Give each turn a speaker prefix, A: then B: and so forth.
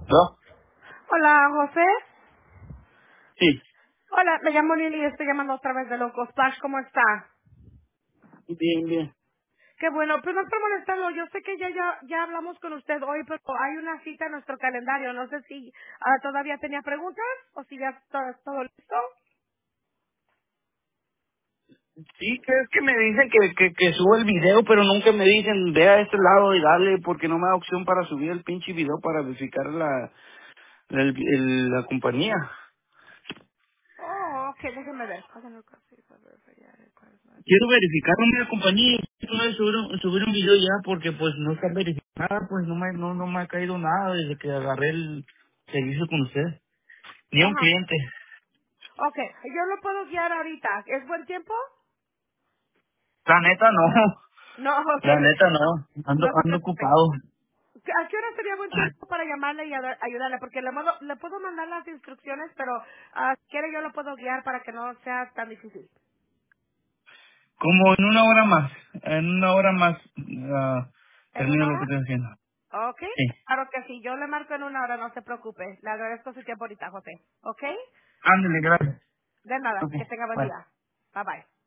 A: ¿No?
B: Hola, José.
A: Sí,
B: Hola, me llamo Lili y estoy llamando otra vez de Loco Splash. ¿Cómo está?
A: bien, bien.
B: Qué bueno, pues no es por molestarlo. Yo sé que ya hablamos con usted hoy, pero hay una cita en nuestro calendario. No sé si todavía tenía preguntas o si ya está todo listo.
A: Sí, que es que me dicen que suba el video, pero nunca me dicen, ve a este lado y dale, porque no me da opción para subir el pinche video para verificar la compañía.
B: Oh, ok, déjeme ver.
A: Quiero verificar una compañía y quiero subir un video ya, porque pues no está verificada, pues no me ha caído nada desde que agarré el servicio con usted. Ni un
B: Ajá.
A: cliente.
B: Ok, yo lo puedo guiar ahorita. ¿Es buen tiempo?
A: La neta no,
B: No, ok.
A: la neta no,
B: No se
A: ando
B: preocupe.
A: ocupado.
B: ¿A qué hora sería buen tiempo para llamarle y ayudarle? Porque le puedo mandar las instrucciones, pero si quiere yo lo puedo guiar para que no sea tan difícil.
A: Como en una hora más,
B: ¿En
A: termino
B: una
A: lo que
B: hora?
A: estoy haciendo.
B: Ok.
A: Sí.
B: Claro que sí. Yo le marco en una hora, no se preocupe. Le agradezco su tiempo ahorita, José. ¿Ok?
A: Ándale, gracias.
B: De nada.
A: Ok,
B: Que tenga buen
A: bye.
B: día. Bye bye.